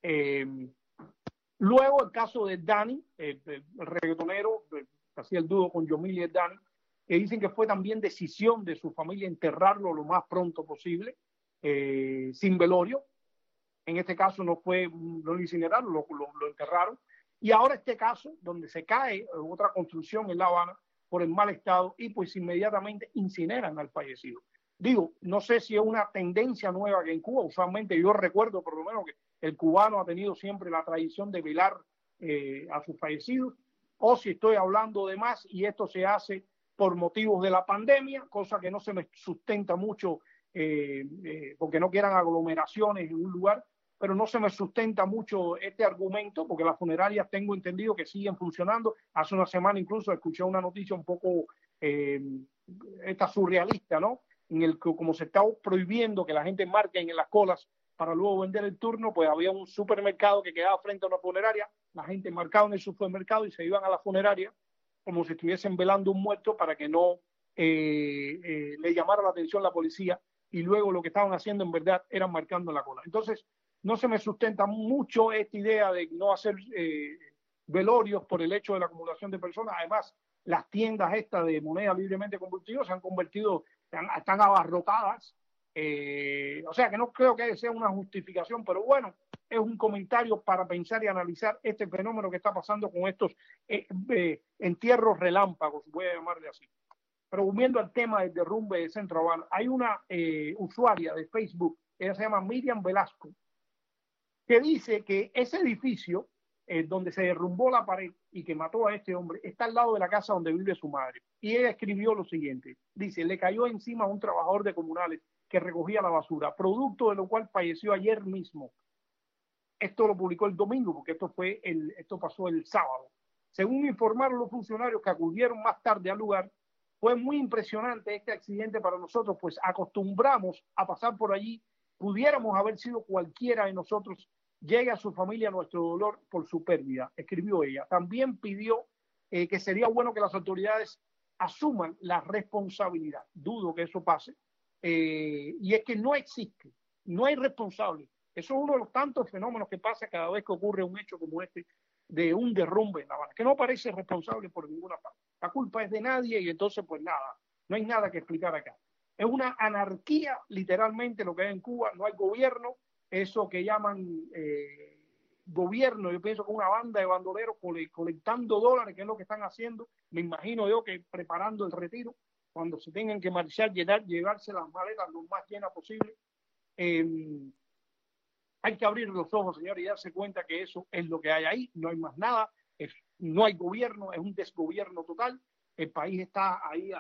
Luego el caso de Dani, el reggaetonero, que hacía el dúo con Yomil y Dani, que dicen que fue también decisión de su familia enterrarlo lo más pronto posible, sin velorio. En este caso no lo incineraron, lo enterraron. Y ahora este caso, donde se cae otra construcción en La Habana por el mal estado y pues inmediatamente incineran al fallecido. Digo, no sé si es una tendencia nueva que en Cuba, usualmente yo recuerdo por lo menos que el cubano ha tenido siempre la tradición de velar a sus fallecidos, o si estoy hablando de más y esto se hace por motivos de la pandemia, cosa que no se me sustenta mucho porque no quieran aglomeraciones en un lugar, pero no se me sustenta mucho este argumento porque las funerarias tengo entendido que siguen funcionando. Hace una semana incluso escuché una noticia un poco esta surrealista, ¿no? En el que como se está prohibiendo que la gente marque en las colas para luego vender el turno, pues había un supermercado que quedaba frente a una funeraria, la gente marcaba en el supermercado y se iban a la funeraria como si estuviesen velando un muerto para que no le llamara la atención la policía, y luego lo que estaban haciendo en verdad era marcando en la cola. Entonces no se me sustenta mucho esta idea de no hacer velorios por el hecho de la acumulación de personas. Además, las tiendas estas de moneda libremente convertible se han convertido, están abarrotadas. O sea que no creo que sea una justificación, pero bueno, es un comentario para pensar y analizar este fenómeno que está pasando con estos entierros relámpagos, voy a llamarle así. Pero volviendo al tema del derrumbe de Centro Habana, hay una usuaria de Facebook, ella se llama Miriam Velasco, que dice que ese edificio donde se derrumbó la pared y que mató a este hombre está al lado de la casa donde vive su madre. Y ella escribió lo siguiente, dice, le cayó encima a un trabajador de comunales que recogía la basura, producto de lo cual falleció ayer mismo. Esto lo publicó el domingo, porque esto pasó el sábado. Según informaron los funcionarios que acudieron más tarde al lugar, fue muy impresionante este accidente para nosotros, pues acostumbramos a pasar por allí, pudiéramos haber sido cualquiera de nosotros, llegue a su familia nuestro dolor por su pérdida, escribió ella. También pidió que sería bueno que las autoridades asuman la responsabilidad. Dudo que eso pase. Y es que no existe, no hay responsable. Eso es uno de los tantos fenómenos que pasa cada vez que ocurre un hecho como este de un derrumbe en La Habana, que no parece responsable por ninguna parte. La culpa es de nadie y entonces pues nada, no hay nada que explicar acá. Es una anarquía literalmente lo que hay en Cuba, no hay gobierno, eso que llaman gobierno, yo pienso que una banda de bandoleros colectando dólares, que es lo que están haciendo, me imagino yo que preparando el retiro, cuando se tengan que marchar, llevarse las maletas lo más llenas posible. Hay que abrir los ojos, señor, y darse cuenta que eso es lo que hay ahí, no hay más nada, no hay gobierno, es un desgobierno total, el país está ahí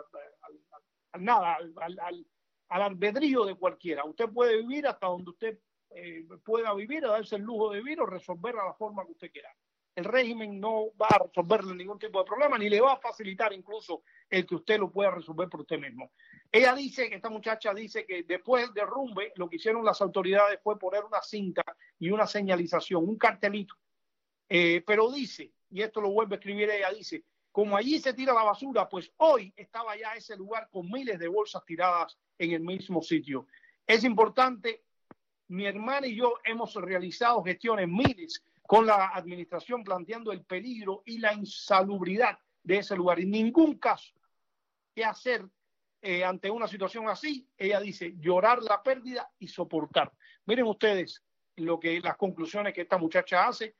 al albedrío de cualquiera. Usted puede vivir hasta donde usted pueda vivir, darse el lujo de vivir o resolver a la forma que usted quiera. El régimen no va a resolverle ningún tipo de problema, ni le va a facilitar incluso el que usted lo pueda resolver por usted mismo. Ella dice, que esta muchacha dice que después del derrumbe, lo que hicieron las autoridades fue poner una cinta y una señalización, un cartelito. Pero dice, y esto lo vuelve a escribir ella, dice, como allí se tira la basura, pues hoy estaba ya ese lugar con miles de bolsas tiradas en el mismo sitio. Es importante, mi hermana y yo hemos realizado gestiones miles con la administración planteando el peligro y la insalubridad de ese lugar. En ningún caso, ¿qué hacer ante una situación así? Ella dice, llorar la pérdida y soportar. Miren ustedes las conclusiones que esta muchacha hace,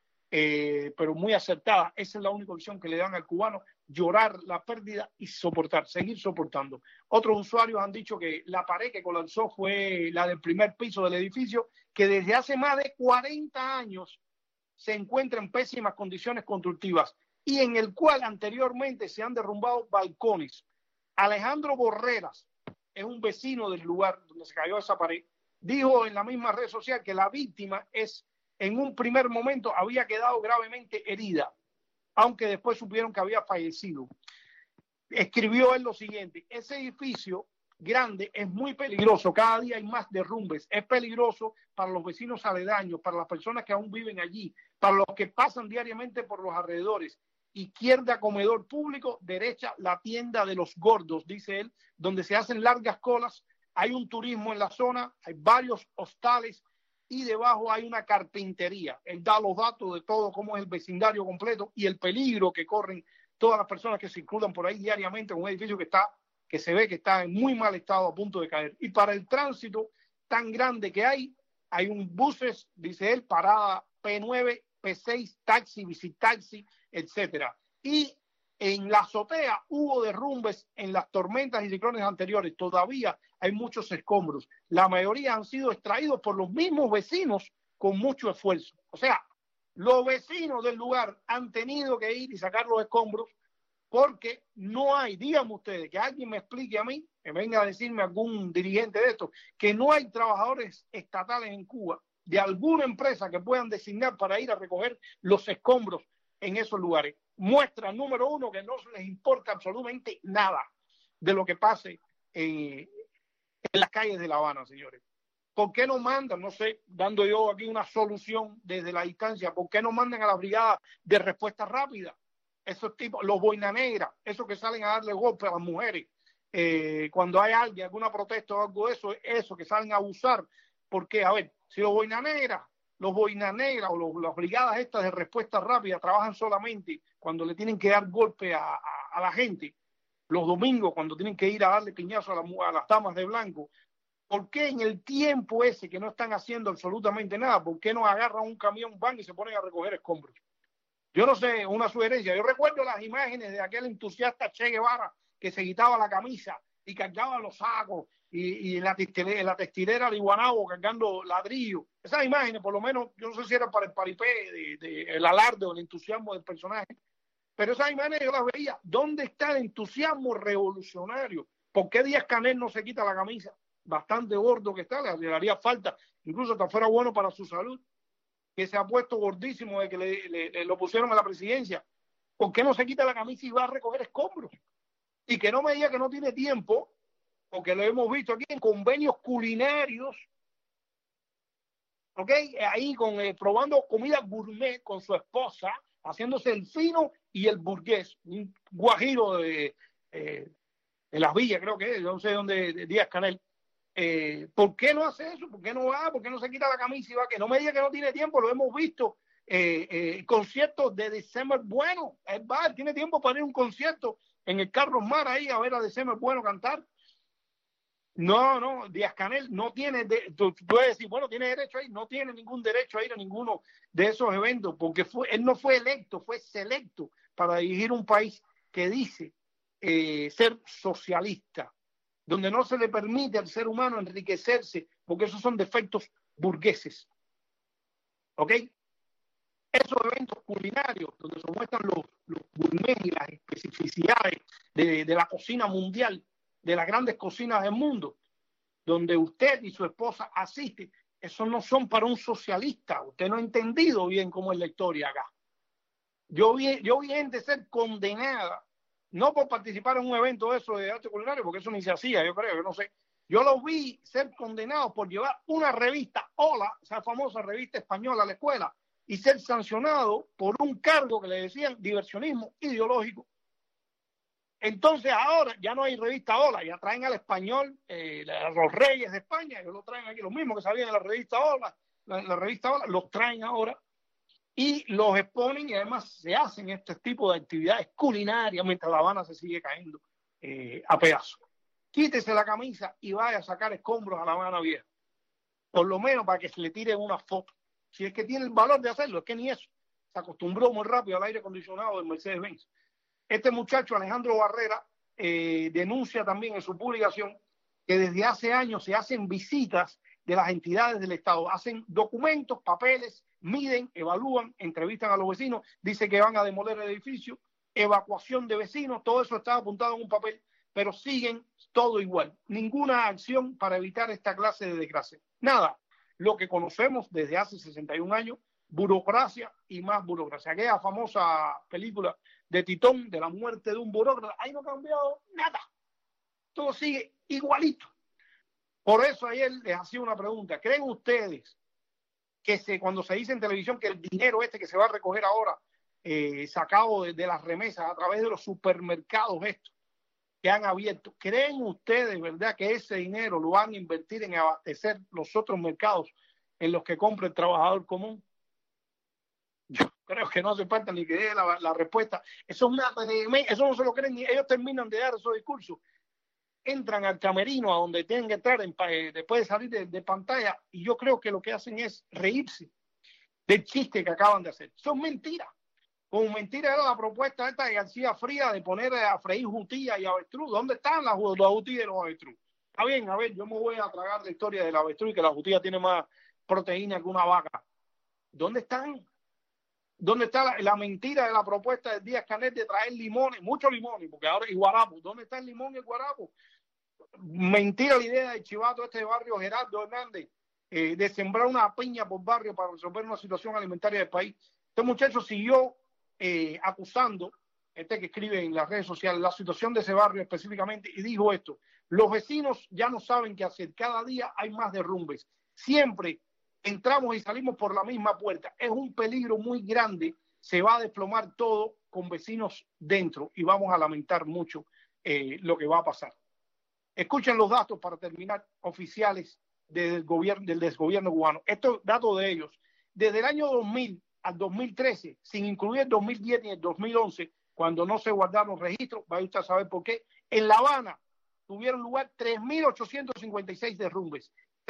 pero muy acertada. Esa es la única opción que le dan al cubano, llorar la pérdida y soportar, seguir soportando. Otros usuarios han dicho que la pared que colapsó fue la del primer piso del edificio, que desde hace más de 40 años se encuentra en pésimas condiciones constructivas y en el cual anteriormente se han derrumbado balcones. Alejandro Borreras es un vecino del lugar donde se cayó esa pared, dijo en la misma red social que la víctima en un primer momento había quedado gravemente herida, aunque después supieron que había fallecido. Escribió él lo siguiente, ese edificio grande es muy peligroso, cada día hay más derrumbes, es peligroso para los vecinos aledaños, para las personas que aún viven allí, para los que pasan diariamente por los alrededores. Izquierda, comedor público, derecha, la tienda de los gordos, dice él, donde se hacen largas colas, hay un turismo en la zona, hay varios hostales y debajo hay una carpintería. Él da los datos de todo, cómo es el vecindario completo y el peligro que corren todas las personas que circulan por ahí diariamente en un edificio que se ve que está en muy mal estado, a punto de caer. Y para el tránsito tan grande que hay un buses, dice él, parada P9, P6, taxi, visitaxi, etcétera. Y en la azotea hubo derrumbes en las tormentas y ciclones anteriores. Todavía hay muchos escombros. La mayoría han sido extraídos por los mismos vecinos con mucho esfuerzo. O sea, los vecinos del lugar han tenido que ir y sacar los escombros porque no hay, díganme ustedes, que alguien me explique a mí, que venga a decirme algún dirigente de esto, que no hay trabajadores estatales en Cuba de alguna empresa que puedan designar para ir a recoger los escombros en esos lugares. Muestra número uno que no les importa absolutamente nada de lo que pase en las calles de La Habana, señores. ¿Por qué no mandan, no sé, dando yo aquí una solución desde la distancia, por qué no mandan a la brigada de respuesta rápida? Esos tipos, los boina negra, esos que salen a darle golpes a las mujeres, cuando hay alguna protesta o algo de eso, que salen a abusar. Porque, a ver, si los boina negra, los boinas negras o las brigadas estas de respuesta rápida trabajan solamente cuando le tienen que dar golpe a la gente, los domingos cuando tienen que ir a darle piñazo a las damas de blanco? ¿Por qué en el tiempo ese que no están haciendo absolutamente nada, por qué no agarran un camión, van y se ponen a recoger escombros? Yo no sé, una sugerencia. Yo recuerdo las imágenes de aquel entusiasta Che Guevara que se quitaba la camisa y cargaba los sacos y en la textilera de Guanabo cargando ladrillos. Esas imágenes, por lo menos, yo no sé si era para el paripé, el alarde o el entusiasmo del personaje, pero esas imágenes yo las veía. ¿Dónde está el entusiasmo revolucionario? ¿Por qué Díaz-Canel no se quita la camisa? Bastante gordo que está, le haría falta, incluso hasta fuera bueno para su salud, que se ha puesto gordísimo de que lo pusieron a la presidencia. ¿Por qué no se quita la camisa y va a recoger escombros? Y que no me diga que no tiene tiempo, porque lo hemos visto aquí en convenios culinarios, ¿ok? Ahí probando comida gourmet con su esposa, haciéndose el fino y el burgués, un guajiro de Las Villas, creo que es, yo no sé dónde, Díaz-Canel. ¿Por qué no hace eso? ¿Por qué no va? ¿Por qué no se quita la camisa y va? Que no me diga que no tiene tiempo, lo hemos visto. Conciertos de December Bueno, él va, tiene tiempo para ir a un concierto en el Carlos Mar ahí a ver a December Bueno cantar. No, Díaz-Canel no tiene, tú puedes decir, bueno, tiene derecho a ir, no tiene ningún derecho a ir a ninguno de esos eventos, porque él no fue electo, fue selecto para dirigir un país que dice ser socialista, donde no se le permite al ser humano enriquecerse, porque esos son defectos burgueses. ¿Ok? Esos eventos culinarios, donde se muestran los gourmet y las especificidades de la cocina mundial, de las grandes cocinas del mundo, donde usted y su esposa asisten, esos no son para un socialista. Usted no ha entendido bien cómo es la historia acá. Yo vi gente ser condenada, no por participar en un evento de eso de arte culinario, porque eso ni se hacía, yo creo, yo no sé. Yo los vi ser condenados por llevar una revista, Hola, esa famosa revista española a la escuela, y ser sancionado por un cargo que le decían diversionismo ideológico. Entonces ahora ya no hay revista Hola, ya traen al español los reyes de España, ellos lo traen aquí, los mismos que salían en la revista Hola, la revista Hola, los traen ahora y los exponen y además se hacen este tipo de actividades culinarias mientras La Habana se sigue cayendo a pedazos. Quítese la camisa y vaya a sacar escombros a La Habana Vieja, por lo menos para que se le tire una foto. Si es que tiene el valor de hacerlo, es que ni eso. Se acostumbró muy rápido al aire acondicionado del Mercedes-Benz. Este muchacho, Alejandro Barrera, denuncia también en su publicación que desde hace años se hacen visitas de las entidades del Estado. Hacen documentos, papeles, miden, evalúan, entrevistan a los vecinos, dice que van a demoler el edificio, evacuación de vecinos, todo eso está apuntado en un papel, pero siguen todo igual. Ninguna acción para evitar esta clase de desgracia. Nada. Lo que conocemos desde hace 61 años, burocracia y más burocracia. Aquella famosa película de Titón, de la muerte de un burócrata, ahí no ha cambiado nada. Todo sigue igualito. Por eso ayer les hacía una pregunta. ¿Creen ustedes que cuando se dice en televisión que el dinero este que se va a recoger ahora, sacado de las remesas a través de los supermercados estos que han abierto, ¿creen ustedes, verdad, que ese dinero lo van a invertir en abastecer los otros mercados en los que compra el trabajador común? Yo creo que no hace falta ni que dé la respuesta. Eso no se lo creen ni ellos. Terminan de dar esos discursos, entran al camerino a donde tienen que entrar después de salir de pantalla, y yo creo que lo que hacen es reírse del chiste que acaban de hacer. Son mentiras. Como mentira era la propuesta esta de García Fría de poner a freír jutía y avestruz. ¿Dónde están las jutías y los avestruz? Está bien, a ver, yo me voy a tragar la historia del avestruz y que la jutía tiene más proteína que una vaca. ¿Dónde están? ¿Dónde está la mentira de la propuesta de Díaz-Canel de traer limones, muchos limones, porque ahora y guarapo? ¿Dónde está el limón y el guarapo? Mentira la idea del chivato este de barrio Gerardo Hernández, de sembrar una piña por barrio para resolver una situación alimentaria del país. Este muchacho siguió acusando, que escribe en las redes sociales, la situación de ese barrio específicamente, y dijo esto: los vecinos ya no saben qué hacer, cada día hay más derrumbes, siempre entramos y salimos por la misma puerta, es un peligro muy grande, se va a desplomar todo con vecinos dentro y vamos a lamentar mucho lo que va a pasar. Escuchen los datos para terminar, oficiales del desgobierno cubano. Estos datos de ellos: desde el año 2000 al 2013, sin incluir el 2010 ni el 2011, cuando no se guardaron registros, vaya usted a saber por qué, en La Habana tuvieron lugar 3.856 derrumbes.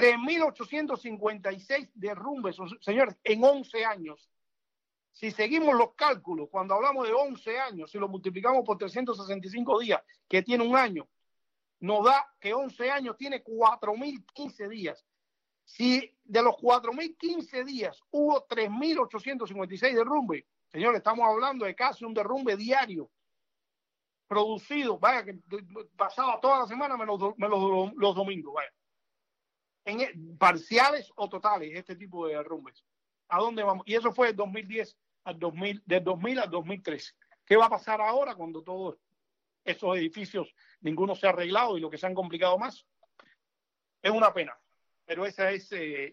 3.856 derrumbes, señores, en 11 años. Si seguimos los cálculos, cuando hablamos de 11 años, si lo multiplicamos por 365 días, que tiene un año, nos da que 11 años tiene 4.015 días. Si de los 4.015 días hubo 3.856 derrumbes, señores, estamos hablando de casi un derrumbe diario producido, vaya, que pasaba toda la semana menos los domingos, vaya. Parciales o totales, este tipo de derrumbes. ¿A dónde vamos? Y eso fue del 2010 al 2000 al 2013. ¿Qué va a pasar ahora cuando todos esos edificios, ninguno se ha arreglado y lo que se han complicado más? Es una pena, pero esa es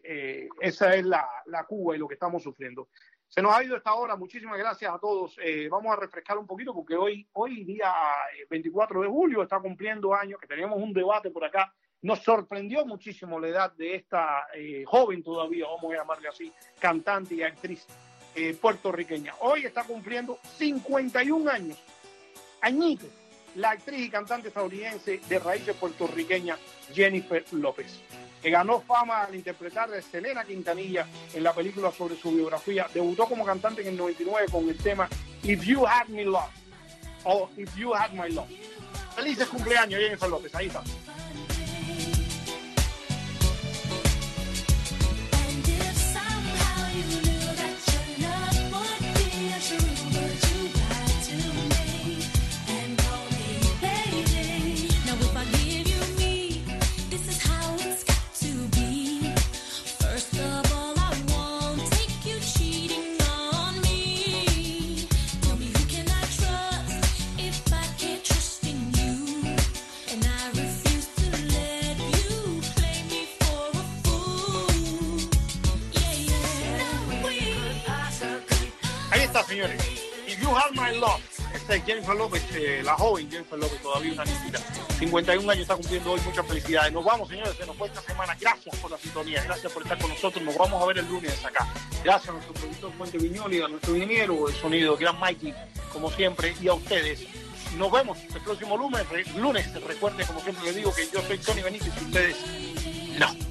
la Cuba y lo que estamos sufriendo. Se nos ha ido esta hora, muchísimas gracias a todos. Vamos a refrescar un poquito porque hoy día 24 de julio, está cumpliendo años, que teníamos un debate por acá. Nos sorprendió muchísimo la edad de esta joven todavía, vamos a llamarle así, cantante y actriz puertorriqueña. Hoy está cumpliendo 51 años, añitos, la actriz y cantante estadounidense de raíces puertorriqueñas Jennifer López, que ganó fama al interpretar a Selena Quintanilla en la película sobre su biografía. Debutó como cantante en el 99 con el tema If You Had Me Love o If You Had My Love. Felices cumpleaños, Jennifer López, ahí está. Señores, If You Had My Love, esta es Jennifer López, la joven Jennifer López, todavía una niñita, 51 años está cumpliendo hoy, muchas felicidades. Nos vamos, señores, se nos fue esta semana. Gracias por la sintonía, gracias por estar con nosotros. Nos vamos a ver el lunes acá. Gracias a nuestro productor Fuente Viñoli, a nuestro ingeniero de sonido, gran Mikey, como siempre, y a ustedes. Nos vemos el próximo lunes. Recuerden, como siempre les digo, que yo soy Tony Benítez y ustedes no.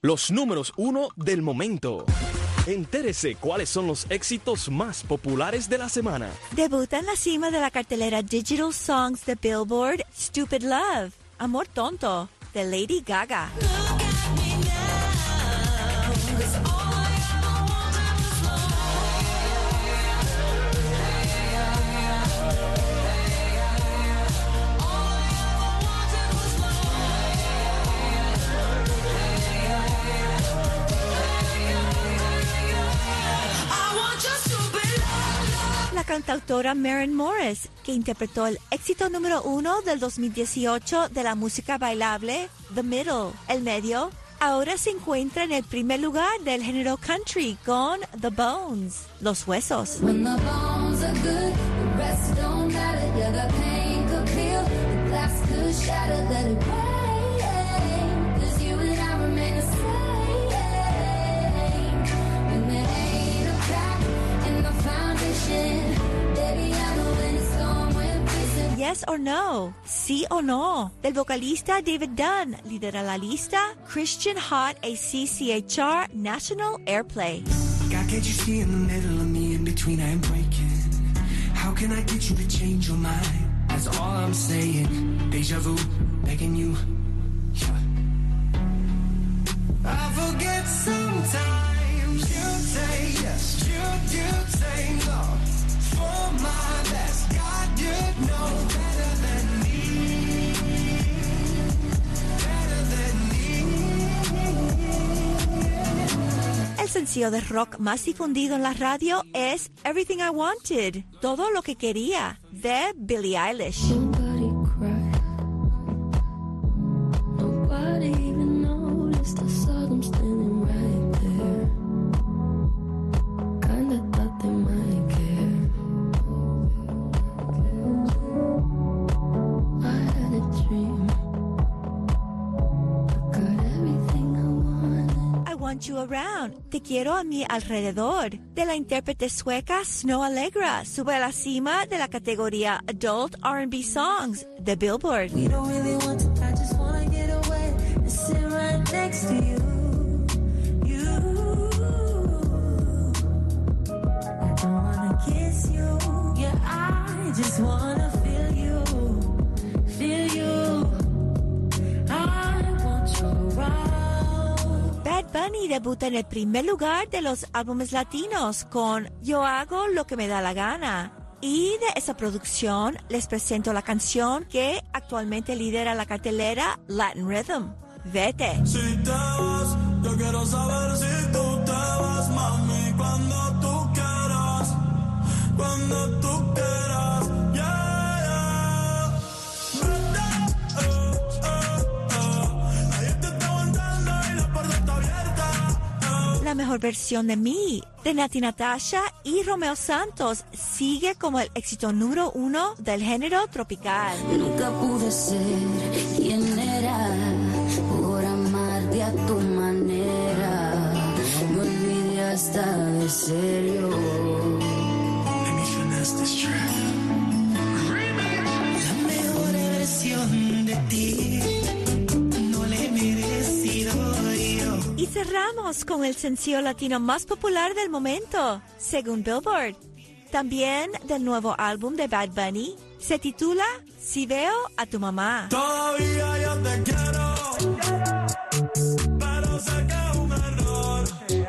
Los números 1 del momento. Entérese cuáles son los éxitos más populares de la semana. Debuta en la cima de la cartelera Digital Songs de Billboard, Stupid Love, Amor Tonto, de Lady Gaga. La cantautora Maren Morris, que interpretó el éxito número 1 del 2018 de la música bailable, The Middle, el medio, ahora se encuentra en el primer lugar del género country con The Bones, los huesos. When the bones are good, the rest don't matter. Yeah, the pain could peel, the glass could shatter, let it rain. 'Cause you and I remain the same. When there ain't a crack in the foundation, baby, I'm the winning storm with peace. Yes or No, sí o no, del vocalista David Dunn, lidera la lista Christian Hot ACCHR National Airplay. God, can't you see in the middle of me, in between I am breaking? How can I get you to change your mind? That's all I'm saying. Deja vu, begging you. Yeah. I forget sometimes you say yes, you say no. For my best, God, you know better than me. Better than me. El sencillo de rock más difundido en la radio es Everything I Wanted, todo lo que quería, de Billie Eilish. Nobody cried. Nobody even noticed. I saw them standing right there. Kinda thought they might care. I had a dream. I got everything I wanted. I Want You Around, Te Quiero a Mi Alrededor, de la intérprete sueca Snow Allegra, sube a la cima de la categoría Adult R&B Songs de Billboard. We don't really want to, I just wanna get away and sit right next to you. I don't wanna kiss you, yeah, I just wanna feel you, I want you around. Bad Bunny debuta en el primer lugar de los álbumes latinos con Yo Hago Lo Que Me Da La Gana. Y de esa producción les presento la canción que actualmente lidera la cartelera Latin Rhythm, Vete. Si te vas, yo quiero saber si tú te vas, mami, cuando tú quieras, yeah, yeah. Nadie te está aguantando y la puerta está abierta. La mejor versión de mí, de Nati Natasha y Romeo Santos, sigue como el éxito número 1 del género tropical. Nunca pude ser quien era por amarte a tu manera. Me olvidé hasta de serio. Let me finesse this track. La mejor versión de ti no le he merecido yo. Y cerramos con el sencillo latino más popular del momento, según Billboard. También del nuevo álbum de Bad Bunny, se titula Si Veo a Tu Mamá. Todavía yo te quiero, pero sé que es un error,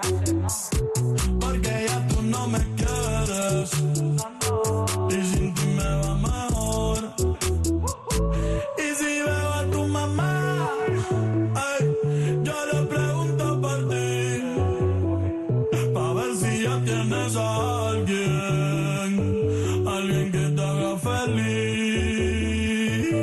porque ya tú no me quieres, y sin ti me va mejor. Y si veo a tu mamá, ay, yo le pregunto por ti, pa' ver si ya tienes a alguien que te haga feliz.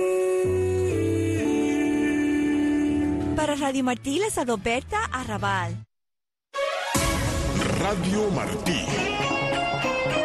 Para Radio Martí les habló Berta Arrabal. Radio Martí.